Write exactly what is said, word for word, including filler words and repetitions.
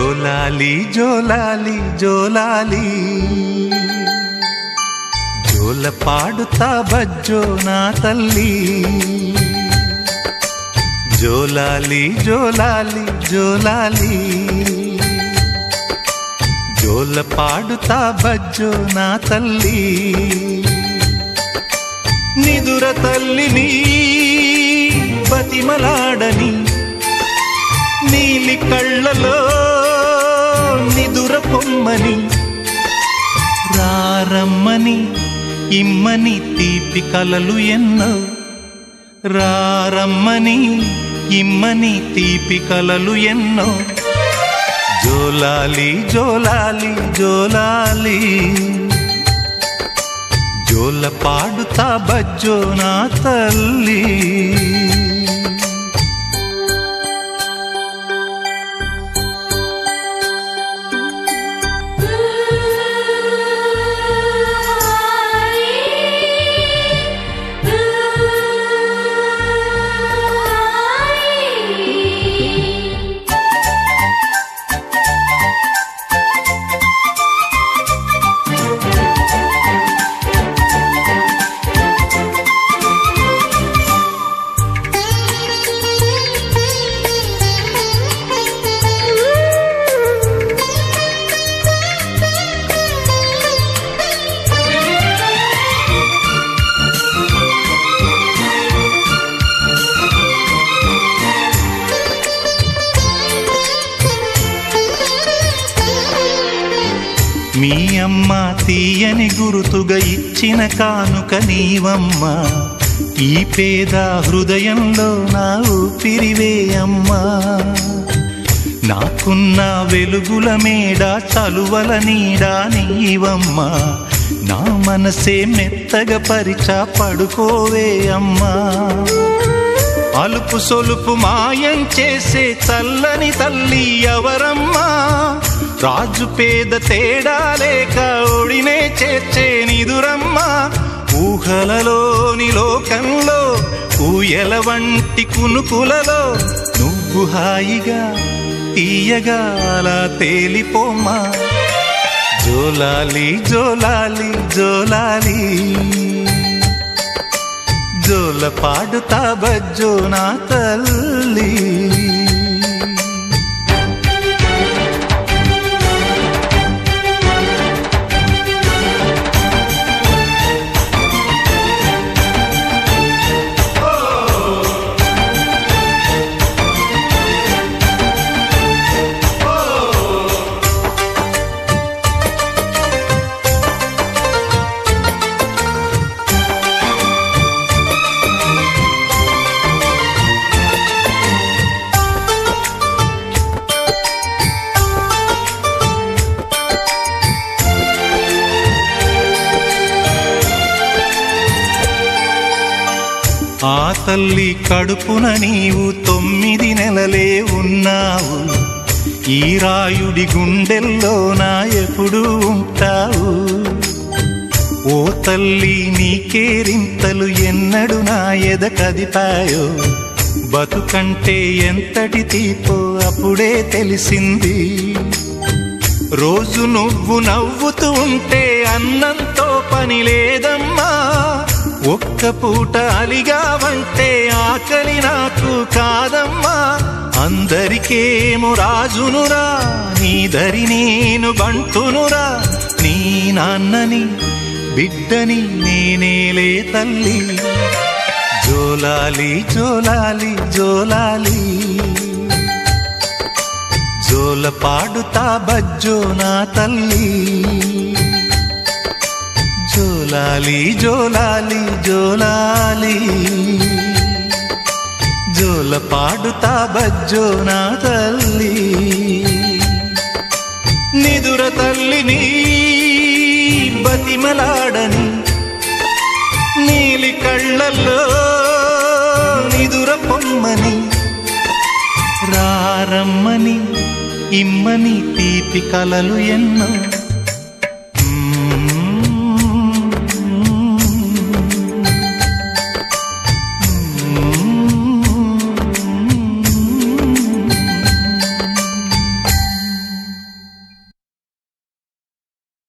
జోలాలి జోలాలి జోలాలి జోల పాడుతా బజ్జో నా తల్లి జోలాలి జోలాలి జోలాలి జోల పాడుతా బజ్జో నా తల్లి నిదుర తల్లిని బతిమలాడని నీలి కళ్ళలో నిదుర పొమ్మని రారమ్మని ఇమ్మని తీపి కలలు ఎన్నో రారమ్మని ఇమ్మని తీపి కలలు ఎన్నో జోలాలి జోలాలి జోలాలి జోల పాడుతా బజ్జో నా తల్లి మీ అమ్మ తీయని గురుతుగా ఇచ్చిన కానుక నీవమ్మ ఈ పేద హృదయంలో నా ఊపిరివే అమ్మా నాకున్న వెలుగుల మేడ చలువల నీడా నీవమ్మ నా మనసే మెత్తగా పరిచా పడుకోవే అమ్మా అలుపు సొలుపు మాయం చేసే చల్లని తల్లి ఎవరమ్మా రాజు పేద తేడా లేక ఒడినే చేర్చే నిదురమ్మ ఊహలలోని లోకంలో ఊయల వంటి కునుకులలో నువ్వు హాయిగా తీయగా అలా తేలిపోమ్మా జోలాలి జోలాలి జోలాలి జోల పాడుతా బజ్జో నా తల్లి ఆ తల్లి కడుపున నీవు తొమ్మిది నెలలే ఉన్నావు ఈ రాయుడి గుండెల్లో నా ఎప్పుడు ఉంటావు ఓ తల్లి నీకేరింతలు ఎన్నడు నా ఎద కదిపాయో బతుకంటే ఎంతటి తీపో అప్పుడే తెలిసింది రోజు నువ్వు నవ్వుతూ ఉంటే అన్నంతో పని లేదమ్మా ఒక్క పూట అలిగావంటే ఆకలి నాకు కాదమ్మా అందరికేమో రాజునురా నీ దరి నేను బంటునురా నీ నాన్నని బిడ్డని నేనేలే తల్లి జోలాలి జోలాలి జోలాలి జోల పాడుతా బజ్జో నా తల్లి జోలాలి జోలాలి జోలాలి జోల పాడుతా బజ్జో నా తల్లి నిదుర తల్లిని బతిమలాడని నీలి కళ్ళల్లో నిదుర పొమ్మని రారమ్మని ఇమ్మని తీపి కలలు ఎన్నో